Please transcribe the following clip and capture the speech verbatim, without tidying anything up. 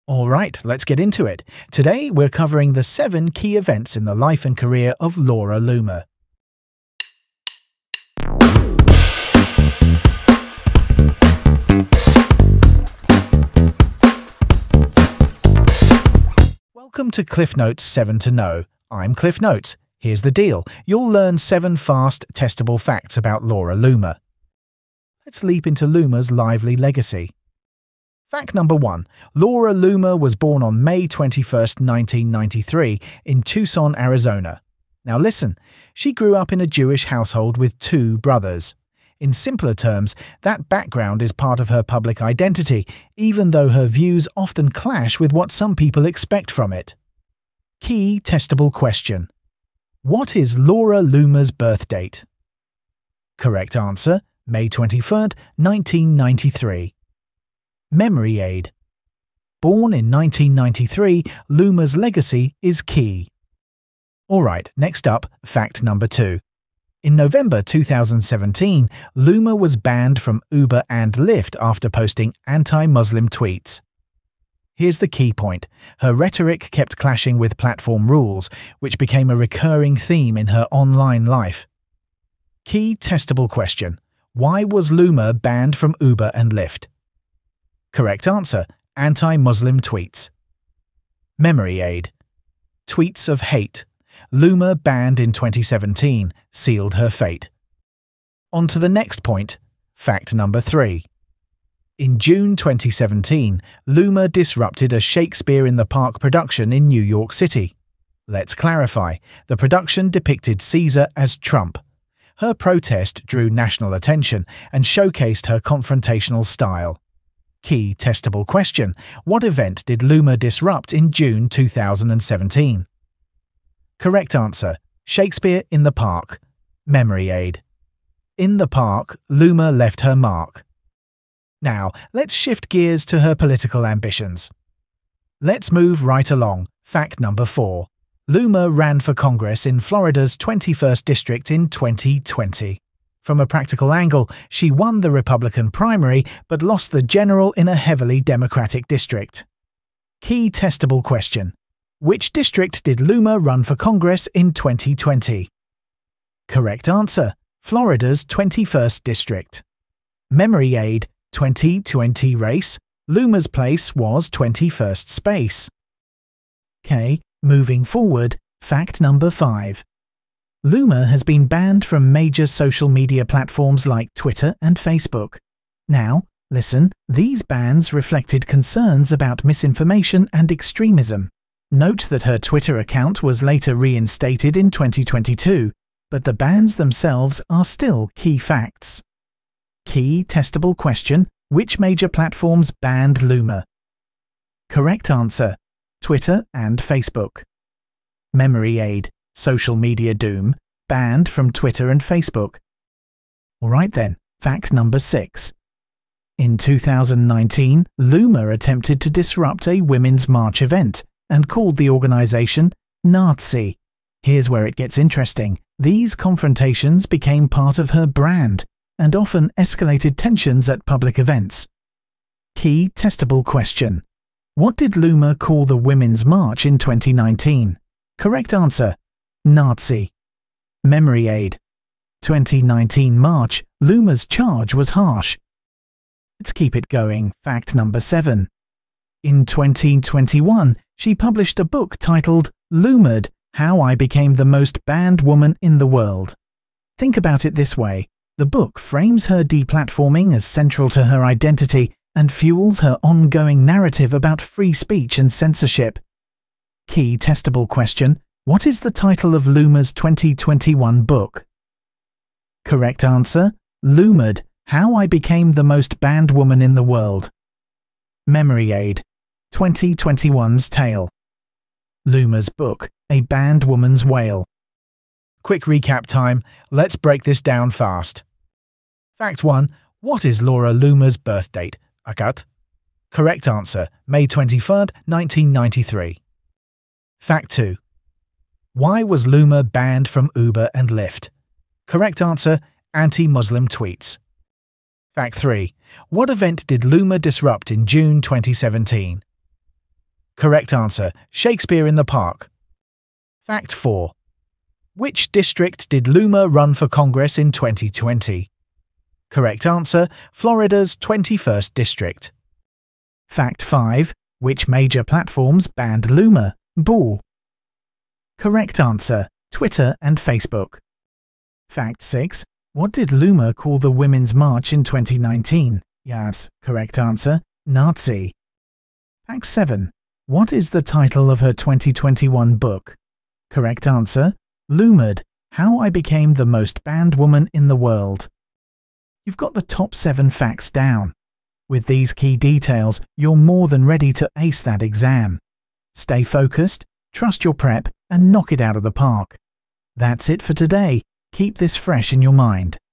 All right, let's get into it. Today we're covering the seven key events in the life and career of Laura Loomer. Welcome to Cliff Notes seven to know. I'm Cliff Notes. Here's the deal. You'll learn seven fast, testable facts about Laura Loomer. Let's leap into Loomer's lively legacy. Fact number one. Laura Loomer was born on May twenty-first, nineteen ninety-three in Tucson, Arizona. Now listen, she grew up in a Jewish household with two brothers. In simpler terms, that background is part of her public identity, even though her views often clash with what some people expect from it. Key testable question. What is Laura Loomer's birth date? Correct answer, May twenty-third, nineteen ninety-three. Memory aid. Born in nineteen ninety-three, Loomer's legacy is key. Alright, next up, fact number two. In November two thousand seventeen, Loomer was banned from Uber and Lyft after posting anti-Muslim tweets. Here's the key point. Her rhetoric kept clashing with platform rules, which became a recurring theme in her online life. Key testable question. Why was Loomer banned from Uber and Lyft? Correct answer, anti-Muslim tweets. Memory aid. Tweets of hate. Loomer banned in twenty seventeen, sealed her fate. On to the next point, fact number three. In June twenty seventeen, Loomer disrupted a Shakespeare in the Park production in New York City. Let's clarify, the production depicted Caesar as Trump. Her protest drew national attention and showcased her confrontational style. Key testable question. What event did Loomer disrupt in June two thousand seventeen? Correct answer. Shakespeare in the Park. Memory aid. In the Park, Loomer left her mark. Now, let's shift gears to her political ambitions. Let's move right along. Fact number four. Loomer ran for Congress in Florida's twenty-first District in twenty twenty. From a practical angle, she won the Republican primary but lost the general in a heavily Democratic district. Key testable question. Which district did Loomer run for Congress in twenty twenty? Correct answer, Florida's twenty-first District. Memory aid, twenty twenty race, Loomer's place was twenty-first space. Okay, moving forward, fact number five. Loomer has been banned from major social media platforms like Twitter and Facebook. Now, listen, these bans reflected concerns about misinformation and extremism. Note that her Twitter account was later reinstated in twenty twenty-two, but the bans themselves are still key facts. Key testable question. Which major platforms banned Loomer? Correct answer, Twitter and Facebook. Memory aid. Social media doom, banned from Twitter and Facebook. Alright then, fact number six. In two thousand nineteen, Loomer attempted to disrupt a Women's March event and called the organization Nazi. Here's where it gets interesting. These confrontations became part of her brand and often escalated tensions at public events. Key testable question. What did Loomer call the Women's March in twenty nineteen? Correct answer, Nazi. Memory aid. twenty nineteen March, Loomer's charge was harsh. Let's keep it going. Fact number seven. In twenty twenty-one, she published a book titled Loomered: How I Became the Most Banned Woman in the World. Think about it this way. The book frames her deplatforming as central to her identity and fuels her ongoing narrative about free speech and censorship. Key testable question. What is the title of Loomer's twenty twenty-one book? Correct answer, Loomered: How I Became the Most Banned Woman in the World. Memory aid. twenty twenty-one's tale. Loomer's book, A Banned Woman's Wail. Quick recap time. Let's break this down fast. Fact one. What is Laura Loomer's birth date? Akat. Correct answer, May twenty-third, nineteen ninety-three. Fact two. Why was Loomer banned from Uber and Lyft? Correct answer, anti-Muslim tweets. Fact three. What event did Loomer disrupt in June twenty seventeen? Correct answer, Shakespeare in the Park. Fact four. Which district did Loomer run for Congress in twenty twenty? Correct answer, Florida's twenty-first District. Fact five. Which major platforms banned Loomer? Bull. Correct answer, Twitter and Facebook. Fact six. What did Loomer call the Women's March in twenty nineteen? Yes, correct answer, Nazi. Fact seven. What is the title of her twenty twenty-one book? Correct answer, Loomered, How I Became the Most Banned Woman in the World. You've got the top seven facts down. With these key details, you're more than ready to ace that exam. Stay focused, trust your prep, and knock it out of the park. That's it for today. Keep this fresh in your mind.